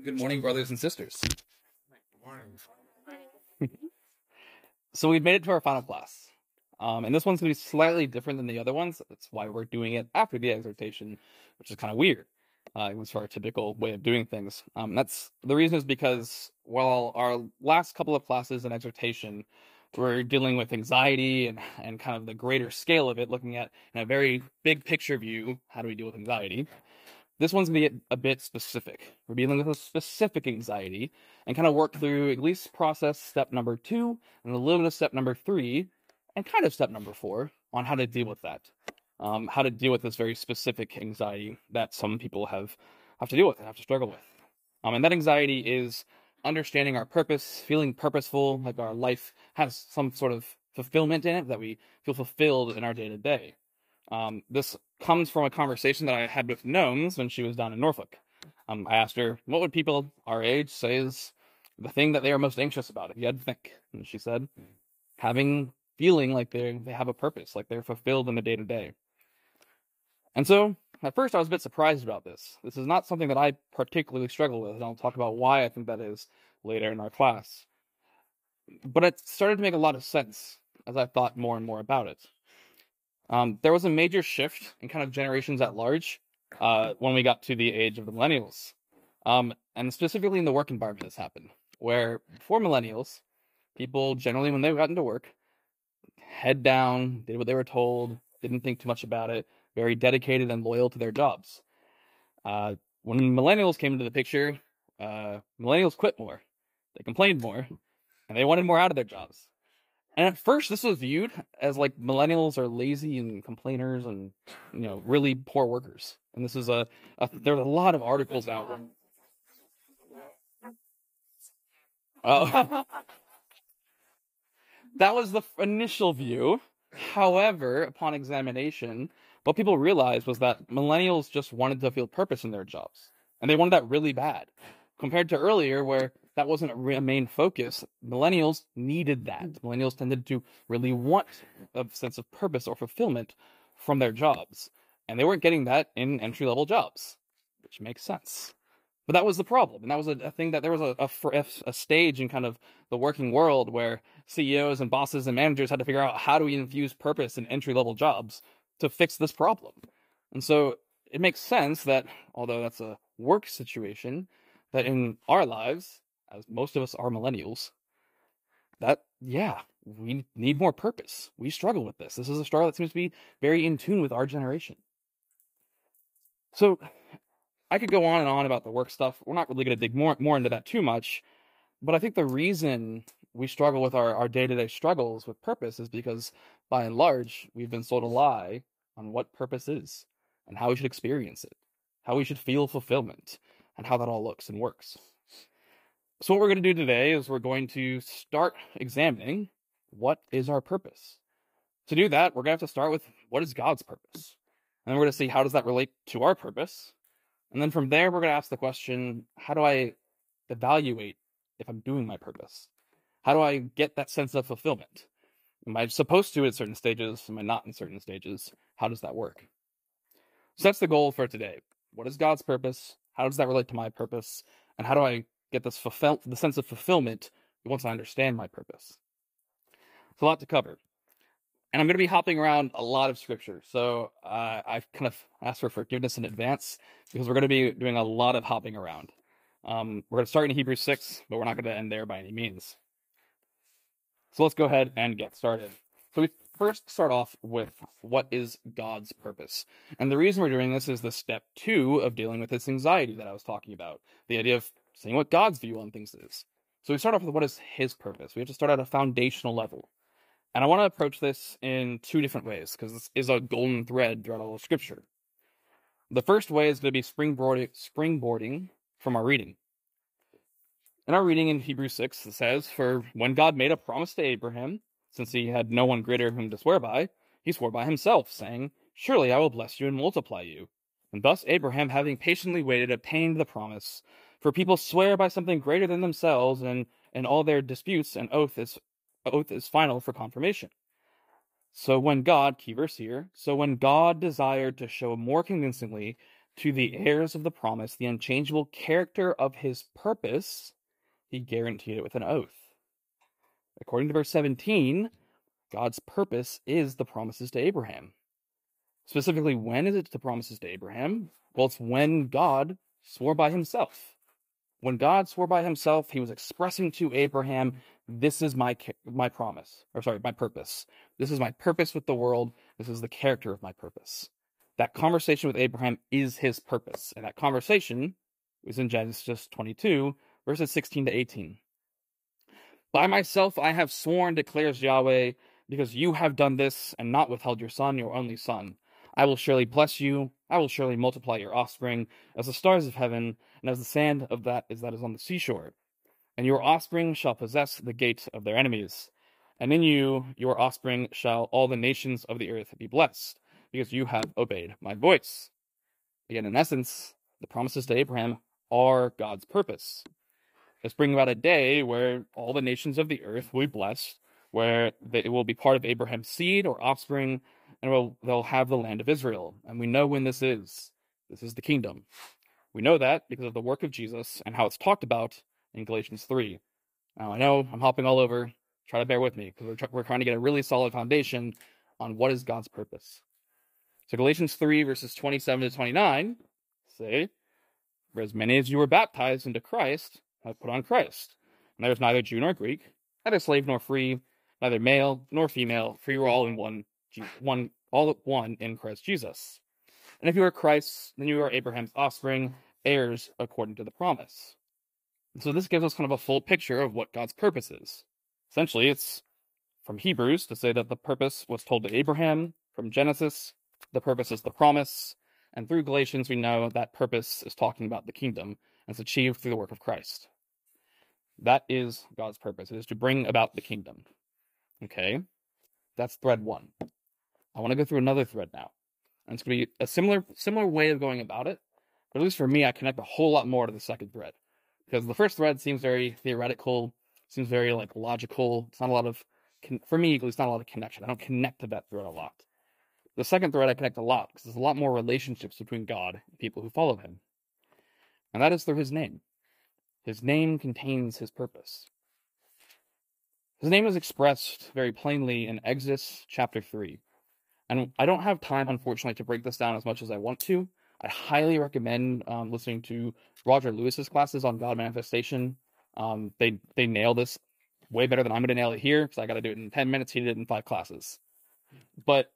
Good morning, brothers and sisters. Morning. So we've made it to our final class. And this one's going to be slightly different than the other ones. That's why we're doing it after the exhortation, which is kind of weird. It was our typical way of doing things. That's the reason is because while our last couple of classes in exhortation we're dealing with anxiety and kind of the greater scale of it, looking at in a very big picture view, how do we deal with anxiety? This one's going to be a bit specific. We're dealing with a specific anxiety and kind of work through at least process step number 2 and a little bit of step number 3 and kind of step number 4 on how to deal with that. How to deal with this very specific anxiety that some people have to deal with and have to struggle with. And that anxiety is understanding our purpose, feeling purposeful, like our life has some sort of fulfillment in it, that we feel fulfilled in our day-to-day. This comes from a conversation that I had with Gnomes when she was down in Norfolk. I asked her, what would people our age say is the thing that they are most anxious about, if you had to think? And she said, feeling like they have a purpose, like they're fulfilled in the day-to-day. And so, at first I was a bit surprised about this. This is not something that I particularly struggle with, and I'll talk about why I think that is later in our class. But it started to make a lot of sense as I thought more and more about it. There was a major shift in kind of generations at large when we got to the age of the millennials. And specifically in the work environment this happened, where before millennials, people generally, when they got into work, head down, did what they were told, didn't think too much about it, very dedicated and loyal to their jobs. When millennials came into the picture, millennials quit more, they complained more, and they wanted more out of their jobs. And at first, this was viewed as like millennials are lazy and complainers and, really poor workers. And this is there's a lot of articles out. Oh, that was the initial view. However, upon examination, what people realized was that millennials just wanted to feel purpose in their jobs. And they wanted that really bad. Compared to earlier, where that wasn't a main focus, millennials needed that. Millennials tended to really want a sense of purpose or fulfillment from their jobs. And they weren't getting that in entry-level jobs, which makes sense. But that was the problem. And that was a thing that there was a stage in kind of the working world where CEOs and bosses and managers had to figure out how do we infuse purpose in entry-level jobs to fix this problem. And so it makes sense that, although that's a work situation, that in our lives, as most of us are millennials, we need more purpose. We struggle with this. This is a struggle that seems to be very in tune with our generation. So I could go on and on about the work stuff. We're not really going to dig more into that too much. But I think the reason we struggle with our day-to-day struggles with purpose is because, by and large, we've been sold a lie on what purpose is and how we should experience it, how we should feel fulfillment, and how that all looks and works. So what we're going to do today is we're going to start examining what is our purpose. To do that, we're going to have to start with what is God's purpose. And then we're going to see how does that relate to our purpose. And then from there, we're going to ask the question, how do I evaluate if I'm doing my purpose? How do I get that sense of fulfillment? Am I supposed to at certain stages? Am I not in certain stages? How does that work? So that's the goal for today. What is God's purpose? How does that relate to my purpose? And how do I get the sense of fulfillment once I understand my purpose? It's a lot to cover. And I'm going to be hopping around a lot of scripture. So I've kind of asked for forgiveness in advance because we're going to be doing a lot of hopping around. We're going to start in Hebrews 6, but we're not going to end there by any means. So let's go ahead and get started. So we first start off with what is God's purpose. And the reason we're doing this is the step 2 of dealing with this anxiety that I was talking about. The idea of seeing what God's view on things is. So we start off with what is his purpose. We have to start at a foundational level. And I want to approach this in 2 different ways, because this is a golden thread throughout all of Scripture. The first way is going to be springboarding from our reading. In our reading in Hebrews 6, it says, "For when God made a promise to Abraham, since he had no one greater whom to swear by, he swore by himself, saying, 'Surely I will bless you and multiply you.' And thus Abraham, having patiently waited, obtained the promise. For people swear by something greater than themselves, and in all their disputes an oath is final for confirmation. So when God," key verse here, "so when God desired to show more convincingly to the heirs of the promise, the unchangeable character of his purpose, he guaranteed it with an oath. According to verse 17, God's purpose is the promises to Abraham. Specifically, when is it the promises to Abraham? Well, it's when God swore by himself. When God swore by himself, he was expressing to Abraham, this is my promise, my purpose. This is my purpose with the world. This is the character of my purpose. That conversation with Abraham is his purpose. And that conversation is in Genesis 22, verses 16 to 18. By myself I have sworn, declares Yahweh, because you have done this and not withheld your son, your only son. I will surely bless you. I will surely multiply your offspring as the stars of heaven and as the sand of that is on the seashore. And your offspring shall possess the gate of their enemies. And in you, your offspring, shall all the nations of the earth be blessed, because you have obeyed my voice. Again, in essence, the promises to Abraham are God's purpose. It's bringing about a day where all the nations of the earth will be blessed, where it will be part of Abraham's seed or offspring, and they'll have the land of Israel. And we know when this is. This is the kingdom. We know that because of the work of Jesus and how it's talked about in Galatians 3. Now, I know I'm hopping all over. Try to bear with me, because we're trying to get a really solid foundation on what is God's purpose. So Galatians 3, verses 27 to 29 say, "For as many as you were baptized into Christ have put on Christ. And there is neither Jew nor Greek, neither slave nor free, neither male nor female, for you are all one in Christ Jesus. And if you are Christ's, then you are Abraham's offspring, heirs according to the promise." And so this gives us kind of a full picture of what God's purpose is. Essentially, it's from Hebrews to say that the purpose was told to Abraham. From Genesis, the purpose is the promise. And through Galatians, we know that purpose is talking about the kingdom, and it's achieved through the work of Christ. That is God's purpose. It is to bring about the kingdom. Okay? That's thread 1. I want to go through another thread now. And it's going to be a similar way of going about it. But at least for me, I connect a whole lot more to the second thread. Because the first thread seems very theoretical, seems very logical. It's not a lot of, for me, at least not a lot of connection. I don't connect to that thread a lot. The second thread I connect a lot, because there's a lot more relationships between God and people who follow him. And that is through his name. His name contains his purpose. His name is expressed very plainly in Exodus chapter 3. And I don't have time, unfortunately, to break this down as much as I want to. I highly recommend listening to Roger Lewis's classes on God manifestation. They nail this way better than I'm going to nail it here, because I got to do it in 10 minutes. He did it in 5 classes. But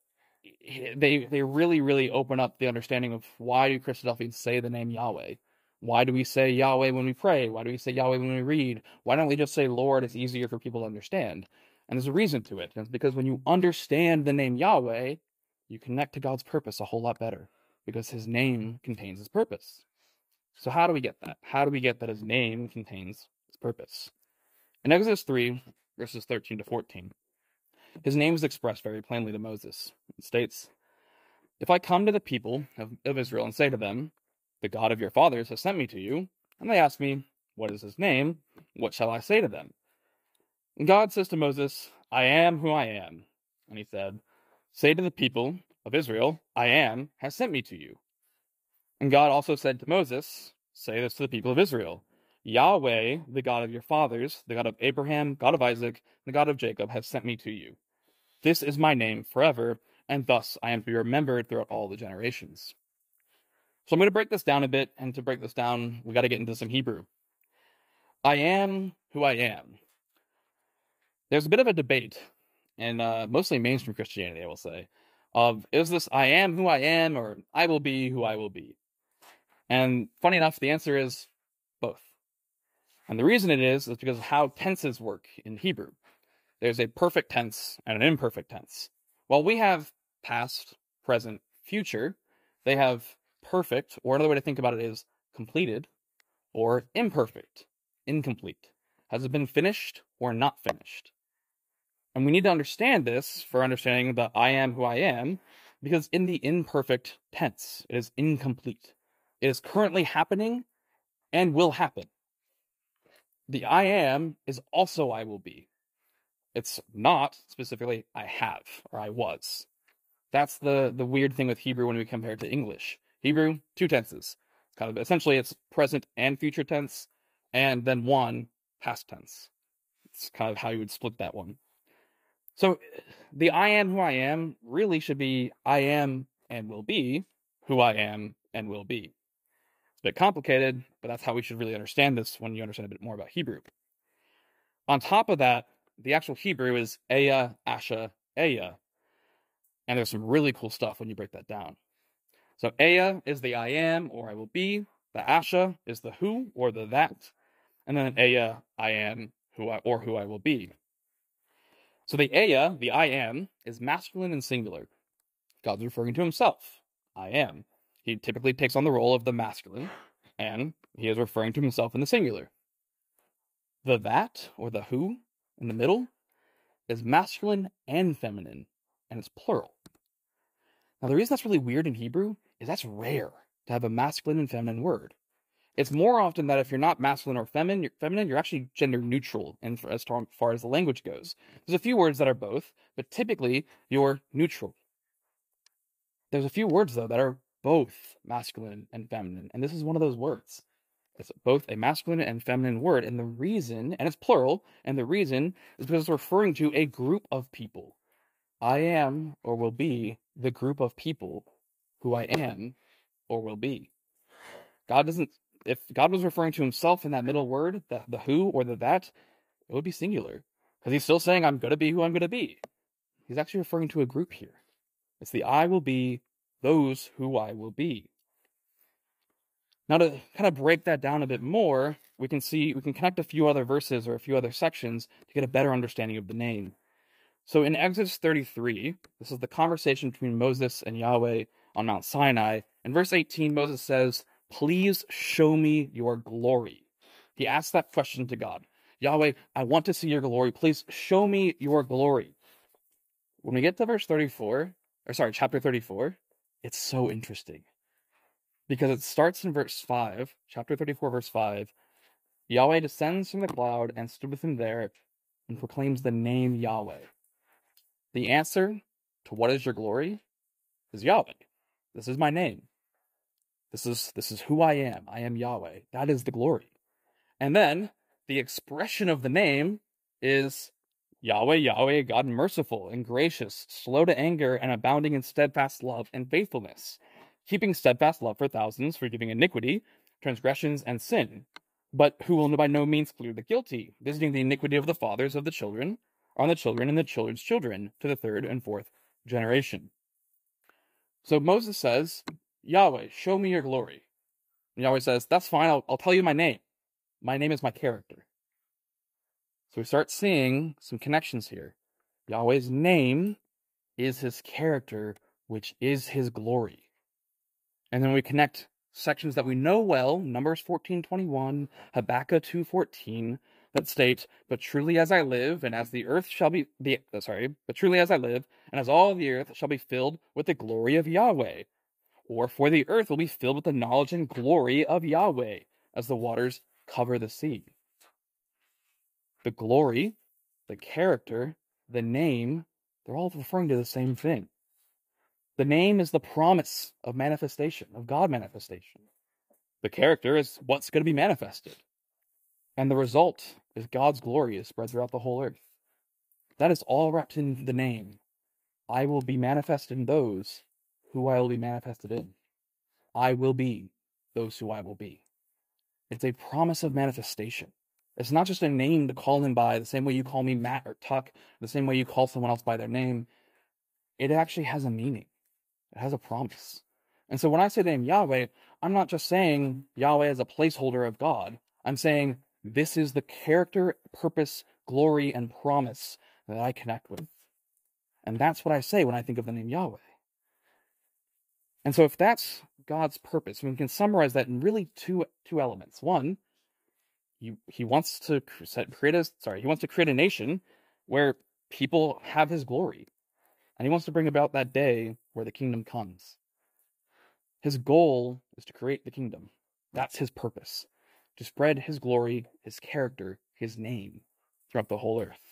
they really, really open up the understanding of why do Christadelphians say the name Yahweh? Why do we say Yahweh when we pray? Why do we say Yahweh when we read? Why don't we just say Lord? It's easier for people to understand. And there's a reason to it. And it's because when you understand the name Yahweh, you connect to God's purpose a whole lot better, because his name contains his purpose. So how do we get that? How do we get that his name contains his purpose? In Exodus 3, verses 13 to 14, his name is expressed very plainly to Moses. It states, "If I come to the people of Israel and say to them, 'The God of your fathers has sent me to you,' and they ask me, 'What is his name?' what shall I say to them?" And God says to Moses, "I am who I am." And he said, "Say to the people of Israel, 'I am has sent me to you.'" And God also said to Moses, "Say this to the people of Israel, 'Yahweh, the God of your fathers, the God of Abraham, God of Isaac, the God of Jacob, has sent me to you. This is my name forever, and thus I am to be remembered throughout all the generations.'" So I'm going to break this down a bit, and to break this down, we got to get into some Hebrew. I am who I am. There's a bit of a debate, and mostly mainstream Christianity, I will say, of is this I am who I am, or I will be who I will be? And funny enough, the answer is both. And the reason it is because of how tenses work in Hebrew. There's a perfect tense and an imperfect tense. While we have past, present, future, they have perfect, or another way to think about it is completed, or imperfect, incomplete. Has it been finished or not finished? And we need to understand this for understanding the I am who I am, because in the imperfect tense, it is incomplete. It is currently happening and will happen. The I am is also I will be. It's not specifically I have or I was. That's the weird thing with Hebrew when we compare it to English. Hebrew, two tenses. Kind of essentially it's present and future tense, and then one past tense. It's kind of how you would split that one. So the I am who I am really should be I am and will be who I am and will be. It's a bit complicated, but that's how we should really understand this when you understand a bit more about Hebrew. On top of that, the actual Hebrew is Eya, Asha, Eya. And there's some really cool stuff when you break that down. So Eya is the I am or I will be. The Asha is the who or the that. And then Eya, I am who I will be. So the Eya, the I am, is masculine and singular. God's referring to himself. I am. He typically takes on the role of the masculine, and he is referring to himself in the singular. The that, or the who, in the middle, is masculine and feminine, and it's plural. Now, the reason that's really weird in Hebrew is that's rare to have a masculine and feminine word. It's more often that if you're not masculine or feminine, you're actually gender neutral as far as the language goes. There's a few words that are both, but typically you're neutral. There's a few words, though, that are both masculine and feminine, and this is one of those words. It's both a masculine and feminine word, and the reason, and it's plural, and the reason is because it's referring to a group of people. I am, or will be, the group of people who I am, or will be. If God was referring to himself in that middle word, the who or the that, it would be singular. Because he's still saying, I'm going to be who I'm going to be. He's actually referring to a group here. It's the I will be, those who I will be. Now to kind of break that down a bit more, we can connect a few other verses or a few other sections to get a better understanding of the name. So in Exodus 33, this is the conversation between Moses and Yahweh on Mount Sinai. In verse 18, Moses says, please show me your glory. He asks that question to God. Yahweh, I want to see your glory. Please show me your glory. When we get to chapter 34, it's so interesting. Because it starts in verse 5, chapter 34, verse 5. Yahweh descends from the cloud and stood with him there and proclaims the name Yahweh. The answer to what is your glory is Yahweh. This is my name. This is who I am. I am Yahweh. That is the glory. And then the expression of the name is Yahweh, Yahweh, God merciful and gracious, slow to anger and abounding in steadfast love and faithfulness, keeping steadfast love for thousands, forgiving iniquity, transgressions, and sin, but who will by no means clear the guilty, visiting the iniquity of the fathers of the children on the children and the children's children to the third and fourth generation. So Moses says, Yahweh, show me your glory. And Yahweh says, that's fine, I'll tell you my name. My name is my character. So we start seeing some connections here. Yahweh's name is his character, which is his glory. And then we connect sections that we know well, Numbers 14:21, Habakkuk 2:14, that state, but truly as I live, and as the earth shall be, but truly as I live, and as all the earth shall be filled with the glory of Yahweh. Or for the earth will be filled with the knowledge and glory of Yahweh, as the waters cover the sea. The glory, the character, the name, they're all referring to the same thing. The name is the promise of manifestation, of God manifestation. The character is what's going to be manifested. And the result is God's glory is spread throughout the whole earth. That is all wrapped in the name. I will be manifested in those who I will be manifested in. I will be those who I will be. It's a promise of manifestation. It's not just a name to call him by, the same way you call me Matt or Tuck, the same way you call someone else by their name. It actually has a meaning. It has a promise. And so when I say the name Yahweh, I'm not just saying Yahweh as a placeholder of God. I'm saying this is the character, purpose, glory, and promise that I connect with. And that's what I say when I think of the name Yahweh. And so if that's God's purpose, we can summarize that in really two elements. One, he wants to create a nation where people have his glory. And he wants to bring about that day where the kingdom comes. His goal is to create the kingdom. That's his purpose. To spread his glory, his character, his name throughout the whole earth.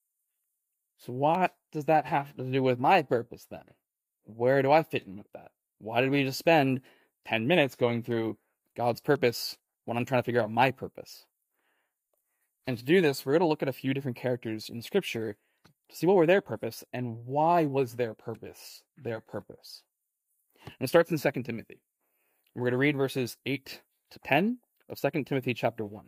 So what does that have to do with my purpose then? Where do I fit in with that? Why did we just spend 10 minutes going through God's purpose when I'm trying to figure out my purpose. And to do this, we're going to look at a few different characters in Scripture to see what were their purpose and why was their purpose their purpose. And it starts in 2 Timothy. We're going to read verses 8 to 10 of 2 Timothy chapter 1.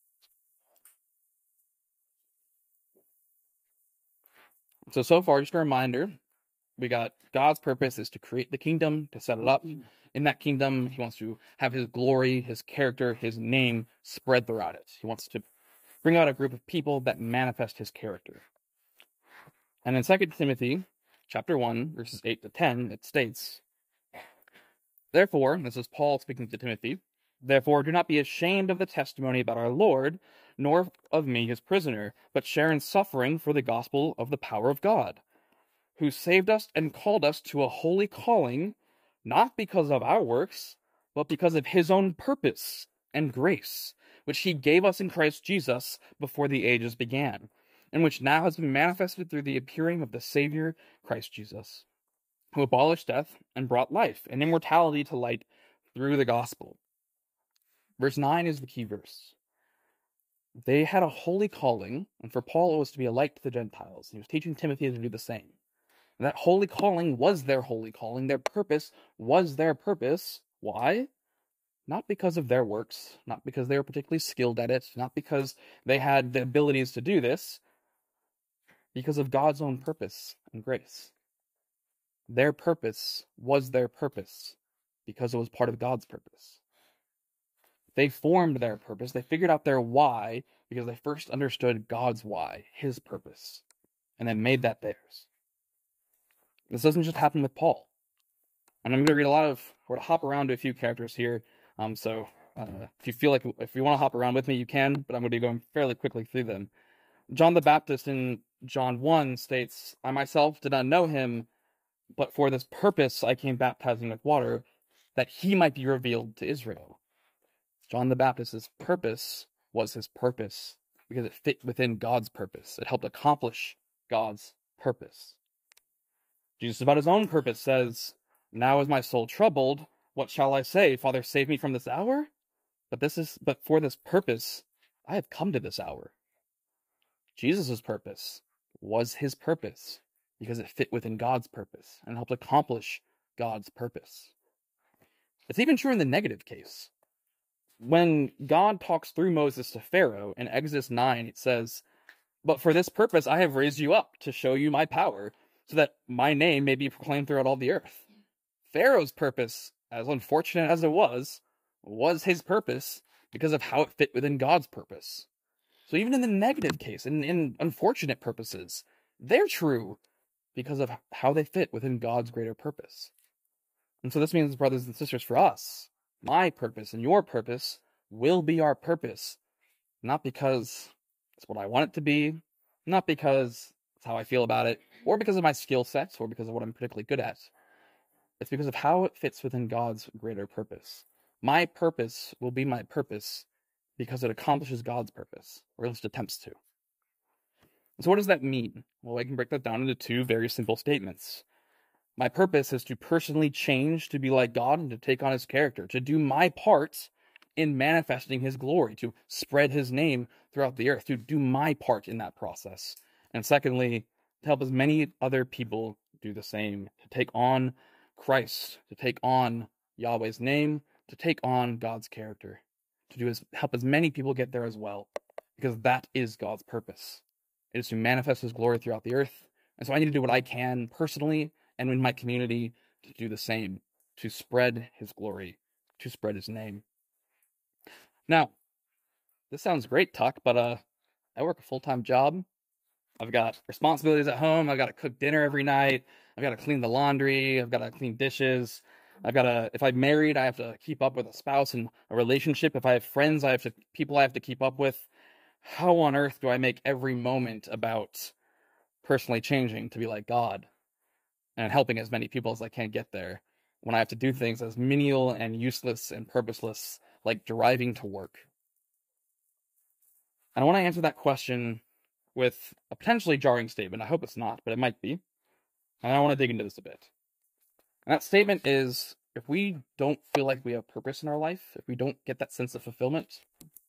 So far, just a reminder, we got God's purpose is to create the kingdom, to set it up. In that kingdom, he wants to have his glory, his character, his name spread throughout it. He wants to bring out a group of people that manifest his character. And in 2 Timothy chapter 1, verses 8 to 10, it states, "Therefore," this is Paul speaking to Timothy, "therefore do not be ashamed of the testimony about our Lord, nor of me his prisoner, but share in suffering for the gospel of the power of God, who saved us and called us to a holy calling, not because of our works, but because of his own purpose and grace, which he gave us in Christ Jesus before the ages began, and which now has been manifested through the appearing of the Savior, Christ Jesus, who abolished death and brought life and immortality to light through the gospel." Verse 9 is the key verse. They had a holy calling, and for Paul it was to be a light to the Gentiles. He was teaching Timothy to do the same. And that holy calling was their holy calling. Their purpose was their purpose. Why? Not because of their works, not because they were particularly skilled at it, not because they had the abilities to do this, because of God's own purpose and grace. Their purpose was their purpose because it was part of God's purpose. They formed their purpose. They figured out their why because they first understood God's why, his purpose, and then made that theirs. This doesn't just happen with Paul. And I'm going to read we're going to hop around to a few characters here. If you want to hop around with me, you can, but I'm going to be going fairly quickly through them. John the Baptist in John 1 states, "I myself did not know him, but for this purpose I came baptizing with water, that he might be revealed to Israel." John the Baptist's purpose was his purpose because it fit within God's purpose. It helped accomplish God's purpose. Jesus, about his own purpose, says, "Now is my soul troubled. What shall I say? Father, save me from this hour? But for this purpose I have come to this hour." Jesus' purpose was his purpose because it fit within God's purpose and helped accomplish God's purpose. It's even true in the negative case. When God talks through Moses to Pharaoh in Exodus 9, it says, "But for this purpose I have raised you up to show you my power, so that my name may be proclaimed throughout all the earth." Pharaoh's purpose, as unfortunate as it was his purpose because of how it fit within God's purpose. So even in the negative case, in unfortunate purposes, they're true because of how they fit within God's greater purpose. And so this means, brothers and sisters, for us, my purpose and your purpose will be our purpose, not because it's what I want it to be, not because it's how I feel about it, or because of my skill sets, or because of what I'm particularly good at. It's because of how it fits within God's greater purpose. My purpose will be my purpose because it accomplishes God's purpose, or at least attempts to. And so what does that mean? Well, I can break that down into two very simple statements. My purpose is to personally change to be like God and to take on his character, to do my part in manifesting his glory, to spread his name throughout the earth, to do my part in that process. And secondly, to help as many other people do the same, to take on Christ, to take on Yahweh's name, to take on God's character, help as many people get there as well, because that is God's purpose. It is to manifest his glory throughout the earth. And so I need to do what I can personally and in my community to do the same, to spread his glory, to spread his name. Now, this sounds great, Tuck, but I work a full-time job. I've got responsibilities at home. I've got to cook dinner every night. I've got to clean the laundry. I've got to clean dishes. If I'm married, I have to keep up with a spouse and a relationship. If I have friends, people I have to keep up with. How on earth do I make every moment about personally changing to be like God and helping as many people as I can get there when I have to do things as menial and useless and purposeless, like driving to work? And I want to answer that question with a potentially jarring statement. I hope it's not, but it might be. And I want to dig into this a bit. And that statement is, if we don't feel like we have purpose in our life, if we don't get that sense of fulfillment,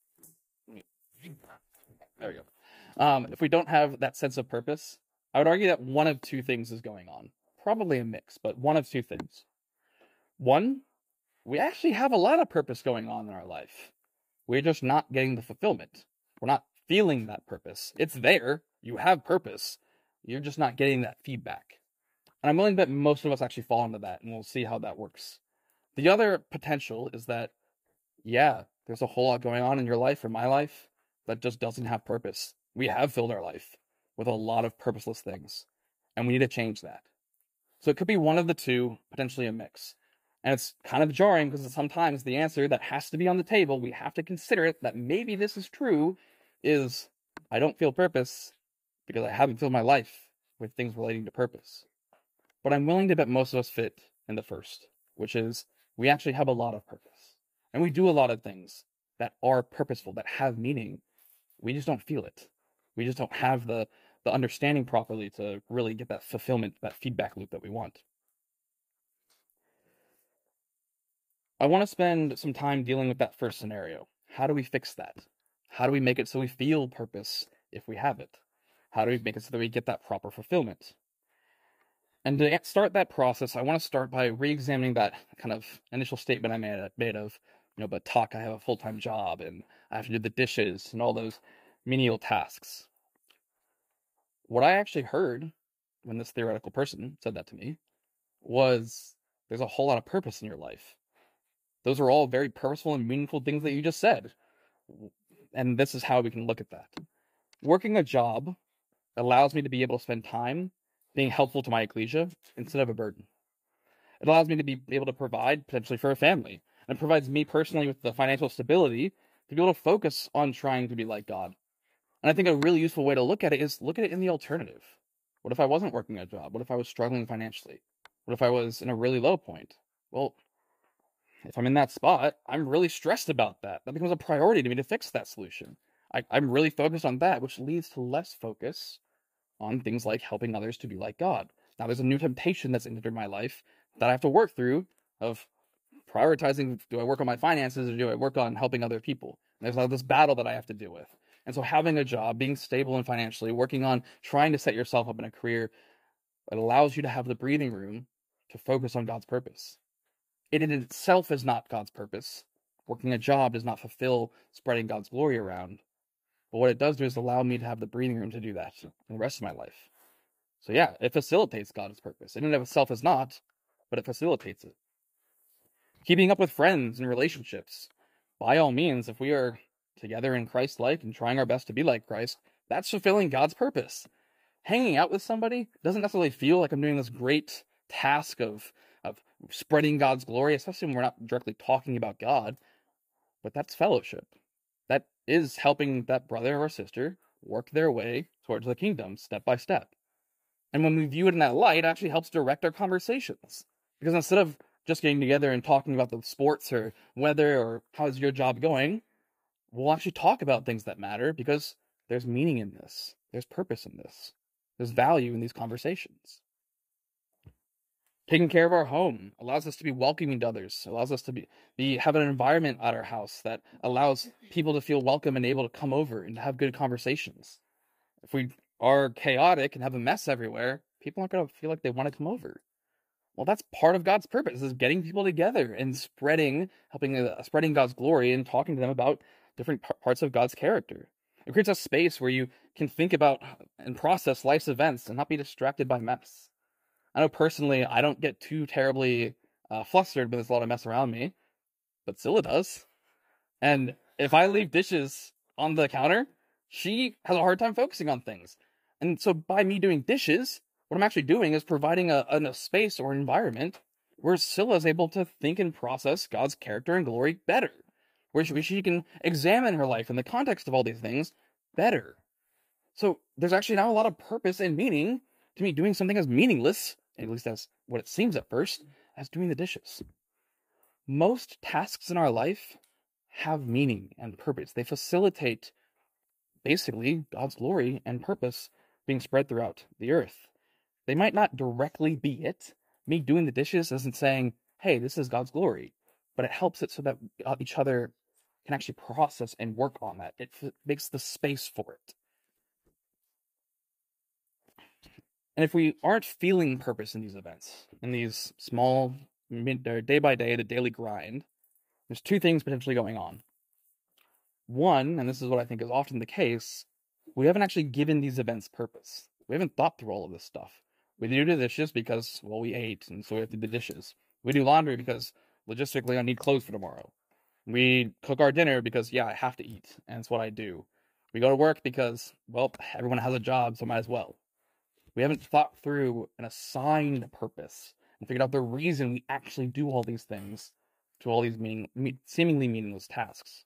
there we go. If we don't have that sense of purpose, I would argue that one of two things is going on. Probably a mix, but one of two things. One, we actually have a lot of purpose going on in our life. We're just not getting the fulfillment. We're not feeling that purpose. It's there. You have purpose. You're just not getting that feedback. And I'm willing to bet most of us actually fall into that, and we'll see how that works. The other potential is that, yeah, there's a whole lot going on in your life or my life that just doesn't have purpose. We have filled our life with a lot of purposeless things, and we need to change that. So it could be one of the two, potentially a mix. And it's kind of jarring because sometimes the answer that has to be on the table, we have to consider it, that maybe this is true, is I don't feel purpose because I haven't filled my life with things relating to purpose. But I'm willing to bet most of us fit in the first, which is we actually have a lot of purpose. And we do a lot of things that are purposeful, that have meaning. We just don't feel it. We just don't have the understanding properly to really get that fulfillment, that feedback loop that we want. I want to spend some time dealing with that first scenario. How do we fix that? How do we make it so we feel purpose if we have it? How do we make it so that we get that proper fulfillment? And to start that process, I want to start by re-examining that kind of initial statement I made of, but talk, I have a full-time job and I have to do the dishes and all those menial tasks. What I actually heard when this theoretical person said that to me was there's a whole lot of purpose in your life. Those are all very purposeful and meaningful things that you just said. And this is how we can look at that. Working a job allows me to be able to spend time being helpful to my ecclesia instead of a burden. It allows me to be able to provide potentially for a family. And it provides me personally with the financial stability to be able to focus on trying to be like God. And I think a really useful way to look at it is look at it in the alternative. What if I wasn't working a job? What if I was struggling financially? What if I was in a really low point? Well, if I'm in that spot, I'm really stressed about that. That becomes a priority to me to fix that solution. I'm really focused on that, which leads to less focus on things like helping others to be like God. Now, there's a new temptation that's entered my life that I have to work through of prioritizing, do I work on my finances or do I work on helping other people? And there's this battle that I have to deal with. And so having a job, being stable and financially, working on trying to set yourself up in a career, it allows you to have the breathing room to focus on God's purpose. It in itself is not God's purpose. Working a job does not fulfill spreading God's glory around. But what it does do is allow me to have the breathing room to do that in the rest of my life. So yeah, it facilitates God's purpose. In and of itself is not, but it facilitates it. Keeping up with friends and relationships. By all means, if we are together in Christ-like and trying our best to be like Christ, that's fulfilling God's purpose. Hanging out with somebody doesn't necessarily feel like I'm doing this great task of spreading God's glory, especially when we're not directly talking about God, but that's fellowship. That is helping that brother or sister work their way towards the kingdom step by step. And when we view it in that light, it actually helps direct our conversations. Because instead of just getting together and talking about the sports or weather or how's your job going, we'll actually talk about things that matter because there's meaning in this. There's purpose in this. There's value in these conversations. Taking care of our home allows us to be welcoming to others. Allows us to have an environment at our house that allows people to feel welcome and able to come over and to have good conversations. If we are chaotic and have a mess everywhere, people aren't going to feel like they want to come over. Well, that's part of God's purpose, is getting people together and spreading God's glory and talking to them about different parts of God's character. It creates a space where you can think about and process life's events and not be distracted by mess. I know personally, I don't get too terribly flustered when there's a lot of mess around me, but Scylla does. And if I leave dishes on the counter, she has a hard time focusing on things. And so by me doing dishes, what I'm actually doing is providing a space or environment where Scylla is able to think and process God's character and glory better. Where she can examine her life in the context of all these things better. So there's actually now a lot of purpose and meaning to me doing something as meaningless, at least that's what it seems at first, as doing the dishes. Most tasks in our life have meaning and purpose. They facilitate, basically, God's glory and purpose being spread throughout the earth. They might not directly be it. Me doing the dishes isn't saying, hey, this is God's glory. But it helps it so that each other can actually process and work on that. It makes the space for it. And if we aren't feeling purpose in these events, in these small, day by day, the daily grind, there's two things potentially going on. One, and this is what I think is often the case, we haven't actually given these events purpose. We haven't thought through all of this stuff. We do the dishes because, well, we ate, and so we have to do the dishes. We do laundry because, logistically, I need clothes for tomorrow. We cook our dinner because, yeah, I have to eat, and it's what I do. We go to work because, well, everyone has a job, so might as well. We haven't thought through an assigned purpose and figured out the reason we actually do all these things to all these seemingly meaningless tasks.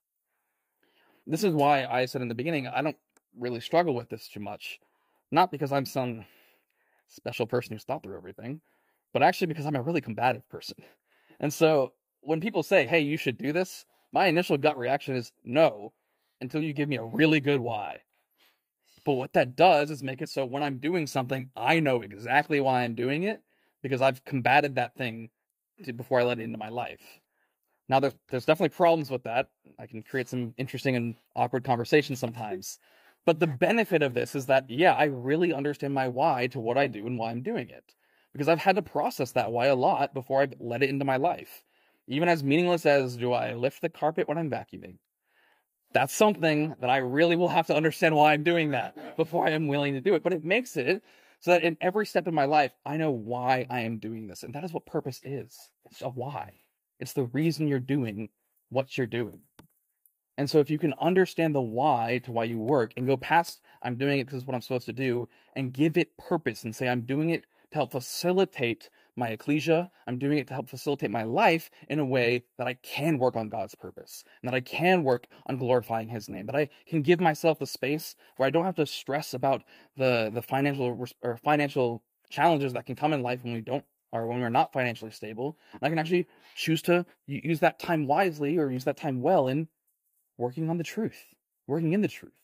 This is why I said in the beginning, I don't really struggle with this too much. Not because I'm some special person who's thought through everything, but actually because I'm a really combative person. And so when people say, hey, you should do this, my initial gut reaction is no, until you give me a really good why. But what that does is make it so when I'm doing something, I know exactly why I'm doing it because I've combated that thing before I let it into my life. Now, there's definitely problems with that. I can create some interesting and awkward conversations sometimes. But the benefit of this is that, yeah, I really understand my why to what I do and why I'm doing it. Because I've had to process that why a lot before I let it into my life. Even as meaningless as, do I lift the carpet when I'm vacuuming? That's something that I really will have to understand why I'm doing that before I am willing to do it. But it makes it so that in every step in my life, I know why I am doing this. And that is what purpose is. It's a why. It's the reason you're doing what you're doing. And so if you can understand the why to why you work and go past, I'm doing it because it's what I'm supposed to do, and give it purpose and say, I'm doing it to help facilitate my ecclesia, I'm doing it to help facilitate my life in a way that I can work on God's purpose, and that I can work on glorifying His name, that I can give myself the space where I don't have to stress about the financial challenges that can come in life when we don't, or when we're not financially stable. And I can actually choose to use that time wisely, or use that time well in working on the truth, working in the truth.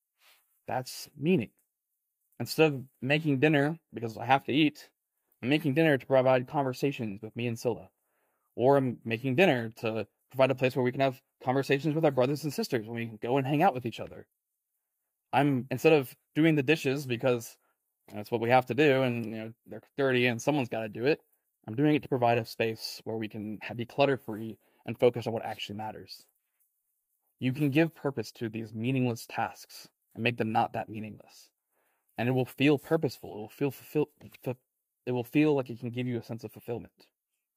That's meaning. Instead of making dinner because I have to eat, I'm making dinner to provide conversations with me and Scylla. Or I'm making dinner to provide a place where we can have conversations with our brothers and sisters when we can go and hang out with each other. Instead of doing the dishes because that's what we have to do and they're dirty and someone's got to do it, I'm doing it to provide a space where we can be clutter-free and focus on what actually matters. You can give purpose to these meaningless tasks and make them not that meaningless. And it will feel purposeful. It will feel fulfilled. It will feel like it can give you a sense of fulfillment.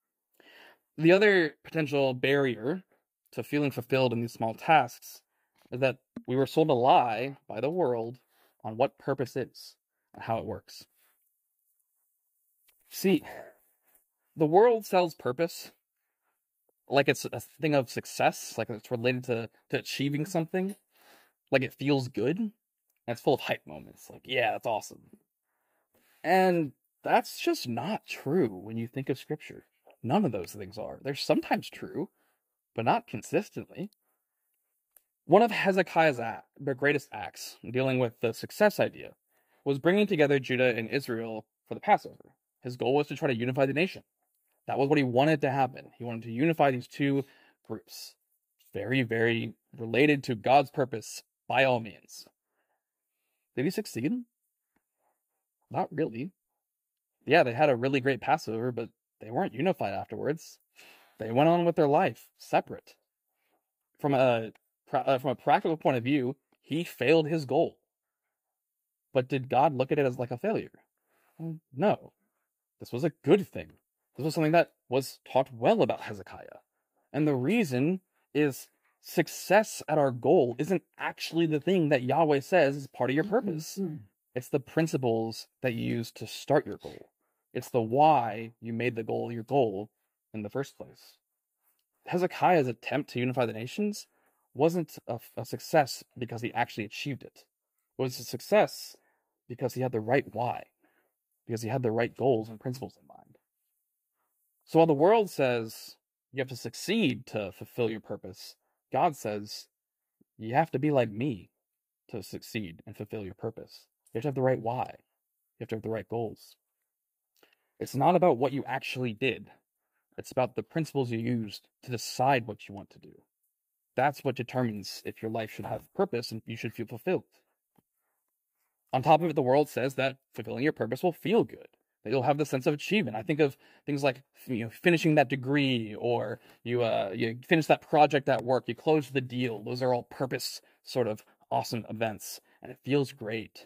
The other potential barrier to feeling fulfilled in these small tasks is that we were sold a lie by the world on what purpose is and how it works. See, the world sells purpose like it's a thing of success, like it's related to achieving something, like it feels good, and it's full of hype moments, like, yeah, that's awesome. And that's just not true when you think of Scripture. None of those things are. They're sometimes true, but not consistently. One of Hezekiah's the greatest acts dealing with the success idea was bringing together Judah and Israel for the Passover. His goal was to try to unify the nation. That was what he wanted to happen. He wanted to unify these two groups. Very, very related to God's purpose by all means. Did he succeed? Not really. Yeah, they had a really great Passover, but they weren't unified afterwards. They went on with their life separate. From a practical point of view, he failed his goal. But did God look at it as like a failure? No. This was a good thing. This was something that was taught well about Hezekiah. And the reason is success at our goal isn't actually the thing that Yahweh says is part of your purpose. It's the principles that you use to start your goal. It's the why you made the goal your goal in the first place. Hezekiah's attempt to unify the nations wasn't a success because he actually achieved it. It was a success because he had the right why, because he had the right goals and principles in mind. So while the world says you have to succeed to fulfill your purpose, God says you have to be like me to succeed and fulfill your purpose. You have to have the right why. You have to have the right goals. It's not about what you actually did. It's about the principles you use to decide what you want to do. That's what determines if your life should have purpose and you should feel fulfilled. On top of it, the world says that fulfilling your purpose will feel good, that you'll have the sense of achievement. I think of things like finishing that degree, or you finish that project at work, you close the deal. Those are all purpose sort of awesome events, and it feels great.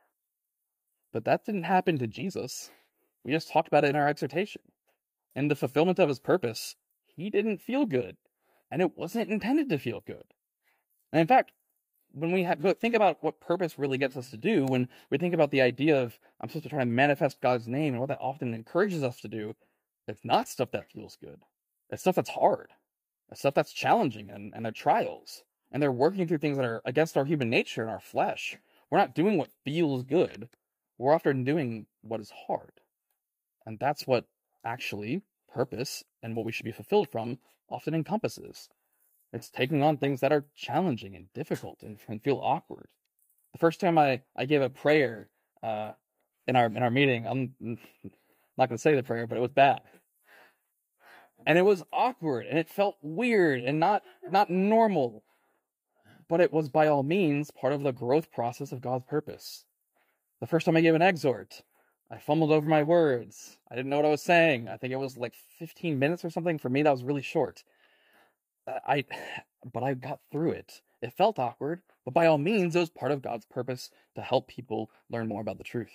But that didn't happen to Jesus. We just talked about it in our exhortation. In the fulfillment of his purpose, he didn't feel good, and it wasn't intended to feel good. And in fact, when we think about what purpose really gets us to do, when we think about the idea of I'm supposed to try to manifest God's name, and what that often encourages us to do, it's not stuff that feels good. It's stuff that's hard. It's stuff that's challenging, and they're trials. And they're working through things that are against our human nature and our flesh. We're not doing what feels good. We're often doing what is hard. And that's what actually purpose and what we should be fulfilled from often encompasses. It's taking on things that are challenging and difficult and feel awkward. The first time I gave a prayer in our meeting, I'm not going to say the prayer, but it was bad. And it was awkward, and it felt weird and not normal. But it was by all means part of the growth process of God's purpose. The first time I gave an exhort, I fumbled over my words. I didn't know what I was saying. I think it was like 15 minutes or something. For me, that was really short. But I got through it. It felt awkward, but by all means, it was part of God's purpose to help people learn more about the truth.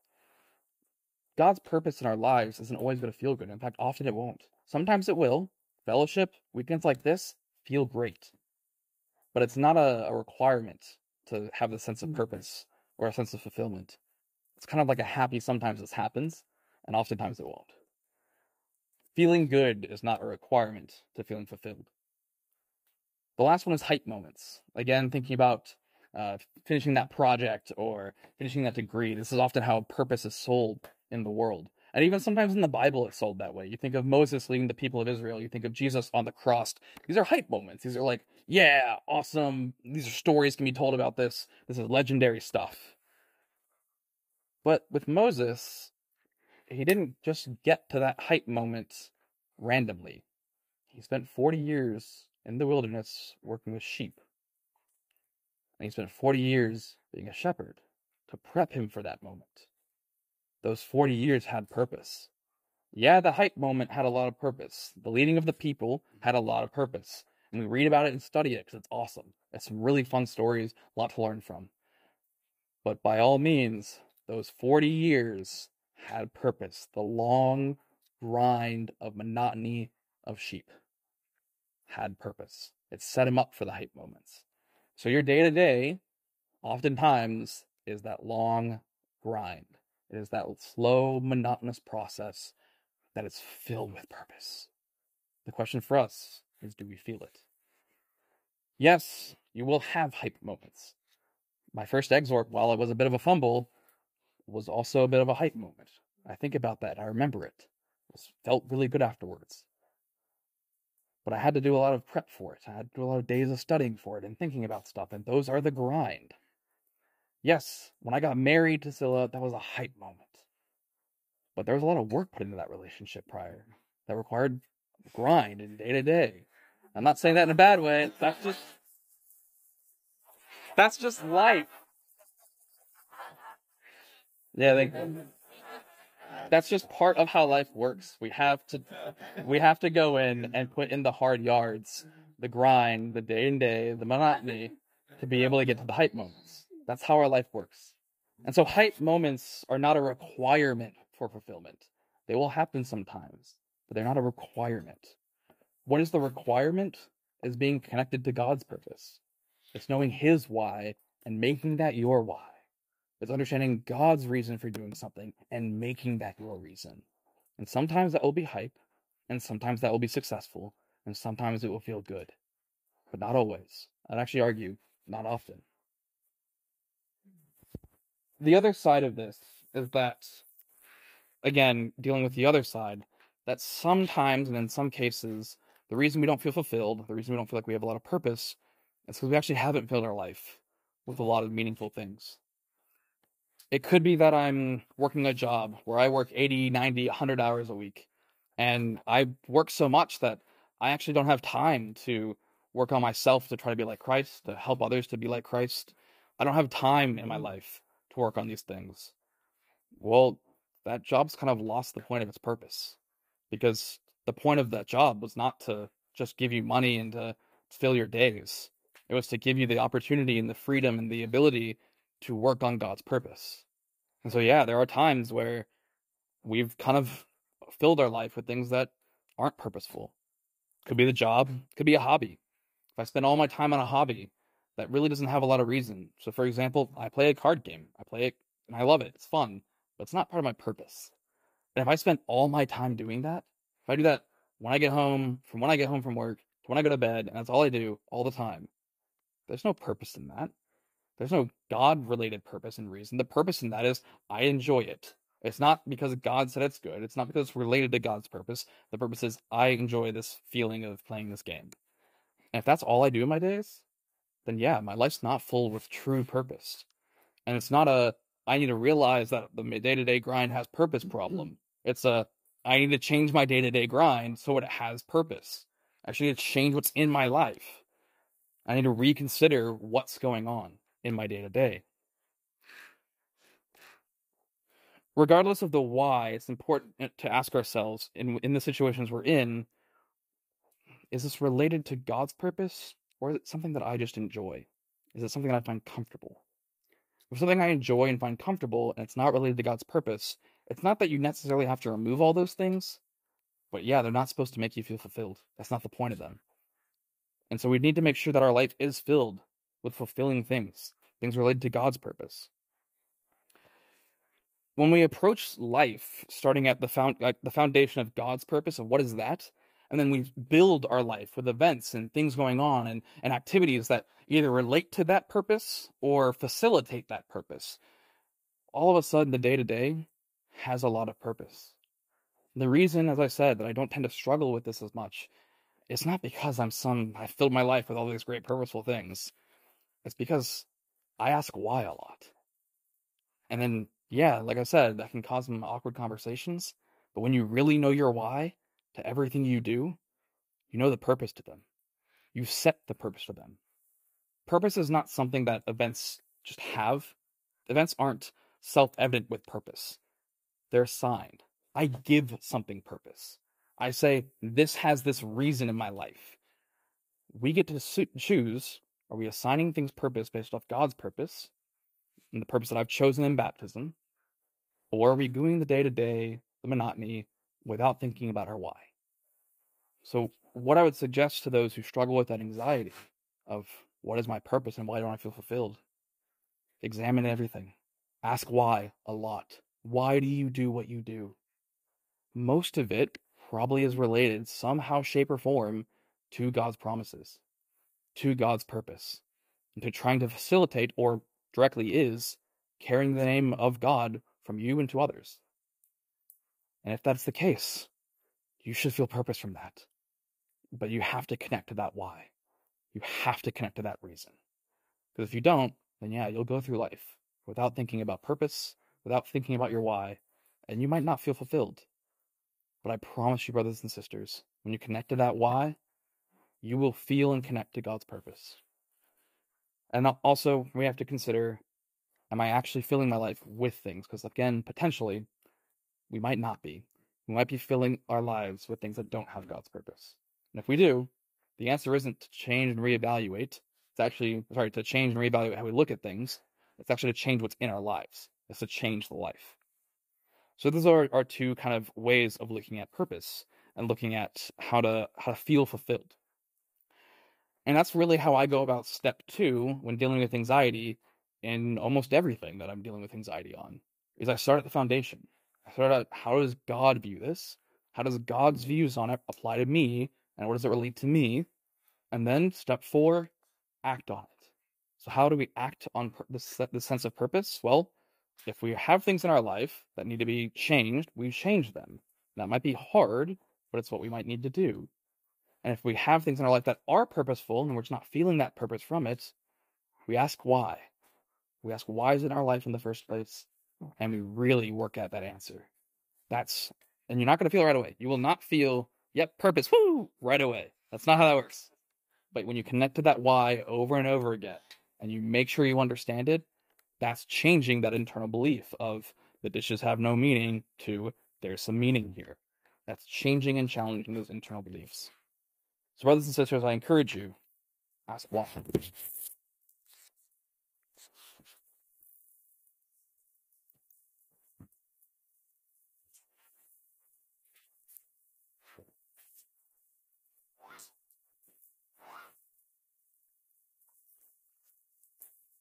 God's purpose in our lives isn't always going to feel good. In fact, often it won't. Sometimes it will. Fellowship, weekends like this, feel great. But it's not a requirement to have the sense of purpose or a sense of fulfillment. It's kind of like a happy sometimes this happens, and oftentimes it won't. Feeling good is not a requirement to feeling fulfilled. The last one is hype moments. Again, thinking about finishing that project or finishing that degree. This is often how purpose is sold in the world. And even sometimes in the Bible, it's sold that way. You think of Moses leading the people of Israel. You think of Jesus on the cross. These are hype moments. These are like, yeah, awesome. These are stories can be told about this. This is legendary stuff. But with Moses, he didn't just get to that hype moment randomly. He spent 40 years in the wilderness working with sheep. And he spent 40 years being a shepherd to prep him for that moment. Those 40 years had purpose. Yeah, the hype moment had a lot of purpose. The leading of the people had a lot of purpose. And we read about it and study it because it's awesome. It's some really fun stories, a lot to learn from. But by all means, those 40 years had purpose. The long grind of monotony of sheep had purpose. It set him up for the hype moments. So your day-to-day, oftentimes, is that long grind. It is that slow, monotonous process that is filled with purpose. The question for us is, do we feel it? Yes, you will have hype moments. My first exhort, while it was a bit of a fumble, was also a bit of a hype moment. I think about that. I remember it. It felt really good afterwards. But I had to do a lot of prep for it. I had to do a lot of days of studying for it and thinking about stuff, and those are the grind. Yes, when I got married to Scylla, that was a hype moment. But there was a lot of work put into that relationship prior that required grind and day to day. I'm not saying that in a bad way. That's just life. Yeah, that's just part of how life works. We have to go in and put in the hard yards, the grind, the day and day, the monotony, to be able to get to the hype moments. That's how our life works. And so hype moments are not a requirement for fulfillment. They will happen sometimes, but they're not a requirement. What is the requirement? Is being connected to God's purpose. It's knowing His why and making that your why. It's understanding God's reason for doing something and making that your reason. And sometimes that will be hype, and sometimes that will be successful, and sometimes it will feel good. But not always. I'd actually argue, not often. The other side of this is that, again, dealing with the other side, that sometimes and in some cases, the reason we don't feel fulfilled, the reason we don't feel like we have a lot of purpose, is because we actually haven't filled our life with a lot of meaningful things. It could be that I'm working a job where I work 80, 90, 100 hours a week, And I work so much that I actually don't have time to work on myself to try to be like Christ, to help others to be like Christ. I don't have time in my life to work on these things. Well, that job's kind of lost the point of its purpose, because the point of that job was not to just give you money and to fill your days. It was to give you the opportunity and the freedom and the ability to work on God's purpose. And so, yeah, there are times where we've kind of filled our life with things that aren't purposeful. Could be the job, could be a hobby. If I spend all my time on a hobby that really doesn't have a lot of reason. So, for example, I play a card game. I play it and I love it. It's fun, but it's not part of my purpose. And if I spend all my time doing that, if I do that when I get home from work to when I go to bed, and that's all I do all the time, there's no purpose in that. There's no God related purpose and reason. The purpose in that is I enjoy it. It's not because God said it's good. It's not because it's related to God's purpose. The purpose is I enjoy this feeling of playing this game. And if that's all I do in my days, then yeah, my life's not full with true purpose. And it's not a I need to realize that the day-to-day grind has purpose problem. It's a I need to change my day-to-day grind so it has purpose. I actually need to change what's in my life. I need to reconsider what's going on in my day-to-day. Regardless of the why, it's important to ask ourselves in the situations we're in, is this related to God's purpose, or is it something that I just enjoy? Is it something that I find comfortable? If something I enjoy and find comfortable and it's not related to God's purpose, it's not that you necessarily have to remove all those things, but yeah, they're not supposed to make you feel fulfilled. That's not the point of them. And so we need to make sure that our life is filled with fulfilling things, things related to God's purpose. When we approach life starting at the foundation of God's purpose, of what is that, and then we build our life with events and things going on and activities that either relate to that purpose or facilitate that purpose, all of a sudden the day-to-day has a lot of purpose. The reason, as I said, that I don't tend to struggle with this as much, it's not because I filled my life with all these great purposeful things. It's because I ask why a lot. And then, yeah, like I said, that can cause some awkward conversations. But when you really know your why to everything you do, you know the purpose to them. You set the purpose to them. Purpose is not something that events just have. Events aren't self-evident with purpose. They're assigned. I give something purpose. I say, this has this reason in my life. We get to choose, are we assigning things purpose based off God's purpose, and the purpose that I've chosen in baptism, or are we doing the day-to-day, the monotony, without thinking about our why? So what I would suggest to those who struggle with that anxiety of what is my purpose and why don't I feel fulfilled? Examine everything. Ask why a lot. Why do you do what you do? Most of it probably is related somehow, shape, or form to God's promises, to God's purpose, and to trying to facilitate, or directly is, carrying the name of God from you and to others. And if that's the case, you should feel purpose from that. But you have to connect to that why. You have to connect to that reason. Because if you don't, then yeah, you'll go through life without thinking about purpose, without thinking about your why, and you might not feel fulfilled. But I promise you, brothers and sisters, when you connect to that why, you will feel and connect to God's purpose. And also, we have to consider, am I actually filling my life with things? Because again, potentially, we might not be. We might be filling our lives with things that don't have God's purpose. And if we do, the answer isn't to change and reevaluate. It's actually, to change and reevaluate how we look at things. It's actually to change what's in our lives. It's to change the life. So those are our two kind of ways of looking at purpose and looking at how to feel fulfilled. And that's really how I go about step 2 when dealing with anxiety in almost everything that I'm dealing with anxiety on, is I start at the foundation. I start out, how does God view this? How does God's views on it apply to me? And what does it relate to me? And then step 4, act on it. So how do we act on this sense of purpose? Well, if we have things in our life that need to be changed, we change them. That might be hard, but it's what we might need to do. And if we have things in our life that are purposeful and we're just not feeling that purpose from it, we ask why. We ask why is it in our life in the first place, and we really work at that answer. That's And you're not going to feel it right away. You will not feel, yep, purpose, woo, right away. That's not how that works. But when you connect to that why over and over again, and you make sure you understand it, that's changing that internal belief of the dishes have no meaning to there's some meaning here. That's changing and challenging those internal beliefs. So, brothers and sisters, I encourage you, ask why.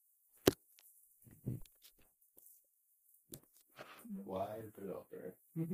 Why put it out there?